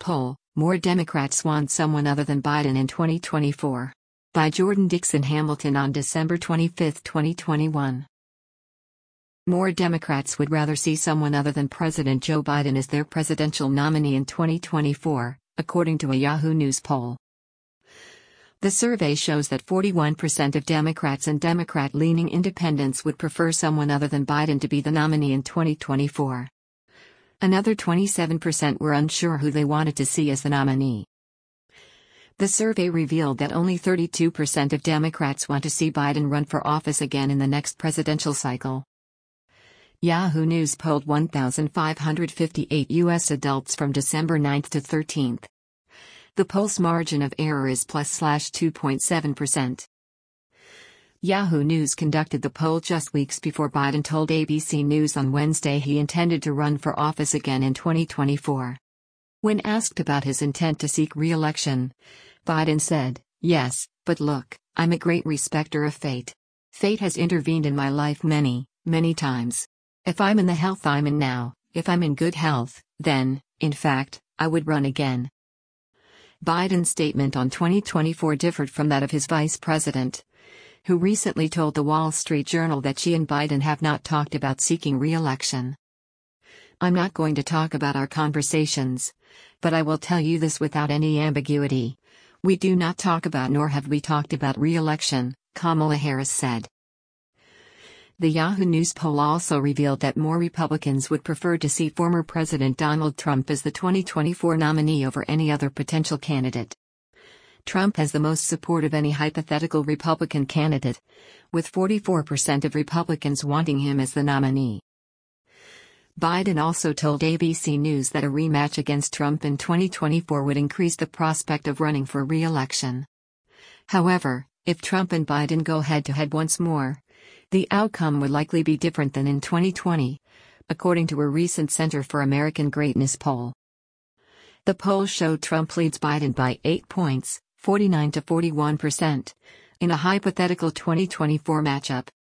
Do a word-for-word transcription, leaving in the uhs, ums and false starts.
poll, More Democrats Want Someone Other Than Biden in twenty twenty-four. By Jordan Dixon Hamilton on December twenty-fifth, twenty twenty-one. More Democrats would rather see someone other than President Joe Biden as their presidential nominee in twenty twenty-four, according to a Yahoo News poll. The survey shows that forty-one percent of Democrats and Democrat-leaning independents would prefer someone other than Biden to be the nominee in twenty twenty-four. Another twenty-seven percent were unsure who they wanted to see as the nominee. The survey revealed that only thirty-two percent of Democrats want to see Biden run for office again in the next presidential cycle. Yahoo News polled one thousand five hundred fifty-eight U S adults from December ninth to thirteenth. The poll's margin of error is plus slash two point seven percent. Yahoo News conducted the poll just weeks before Biden told A B C News on Wednesday he intended to run for office again in twenty twenty-four. When asked about his intent to seek re-election, Biden said, "Yes, but look, I'm a great respecter of fate. Fate has intervened in my life many, many times. If I'm in the health I'm in now, if I'm in good health, then, in fact, I would run again." Biden's statement on twenty twenty-four differed from that of his vice president, who recently told the Wall Street Journal that she and Biden have not talked about seeking re-election. "I'm not going to talk about our conversations, but I will tell you this without any ambiguity. We do not talk about nor have we talked about re-election," Kamala Harris said. The Yahoo News poll also revealed that more Republicans would prefer to see former President Donald Trump as the twenty twenty-four nominee over any other potential candidate. Trump has the most support of any hypothetical Republican candidate, with forty-four percent of Republicans wanting him as the nominee. Biden also told A B C News that a rematch against Trump in twenty twenty-four would increase the prospect of running for re-election. However, if Trump and Biden go head-to-head once more, the outcome would likely be different than in twenty twenty, according to a recent Center for American Greatness poll. The poll showed Trump leads Biden by eight points, forty-nine to forty-one percent, in a hypothetical twenty twenty-four matchup.